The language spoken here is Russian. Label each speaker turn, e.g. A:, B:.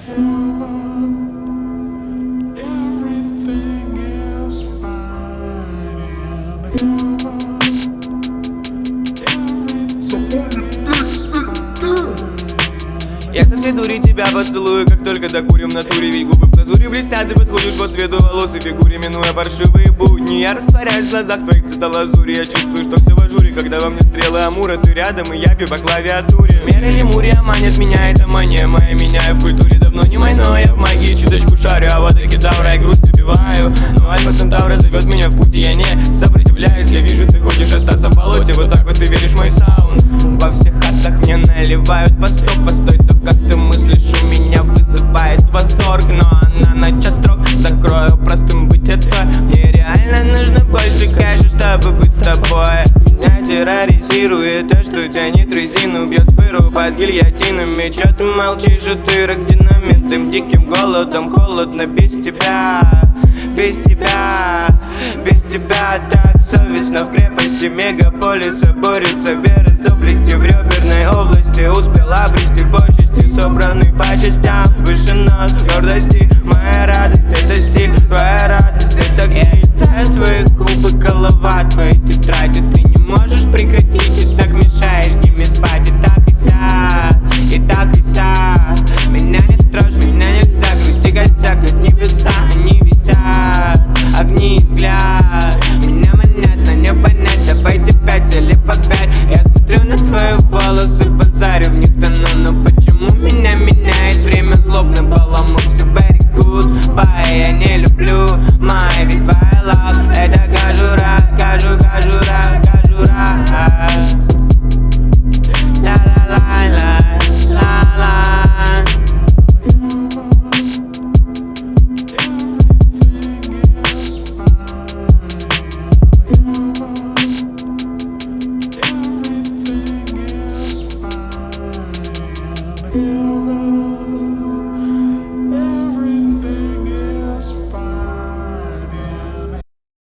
A: Я со всей дури тебя поцелую, как только докурим в натуре. Ведь губы в глазури блестят, ты подходишь по цвету волос и фигуре. Минуя паршивые будни, я растворяюсь в глазах твоих цветолазури. Я чувствую, что все в ажуре, когда во мне стрелы Амура. Ты рядом, и я пью по клавиатуре. Меры Лемурия манит меня, это мания моя. Меняю в культуре, давно не мой, но я в магии чуточку шарю. А вот Кедавра и грусть убиваю. Но Альфа Центавра зовет меня в путь, и я не сопротивляюсь. Я вижу, ты хочешь остаться в болоте, вот так вот ты веришь в мой саунд. Во всех хатах мне наливают по 100, постой. Как ты мыслишь, у меня вызывает восторг. Но она на час строк, закрою простым быть отстой. Мне реально нужно больше кэша, чтобы быть с тобой. Меня терроризирует то, что тянет резину, бьет спыру под гильотинами. Чё ты молчишь, утырок динамитным диким голодом? Холодно без тебя, без тебя, без тебя. Так совестно в крепости мегаполиса борется вера с доблести. В реберной области успела обрести почести, собранный по частям. Выше нас гордости, моя радость это стиль, твоя радость это гей. Листаю твои губы, голова, твои тетради. Ты не можешь прекратить, и так мешаешь ними спать. И так и сяк, и так и сяк. Меня не трожь, меня нельзя, крути косяк. Над небеса они висят, огни и взгляд. Меня манят, но не понять, давайте 5 или по 5. Я смотрю на твои волосы, базарю в них тону. Но почему меня меняет время злобно баламут? Все very good, bye, я не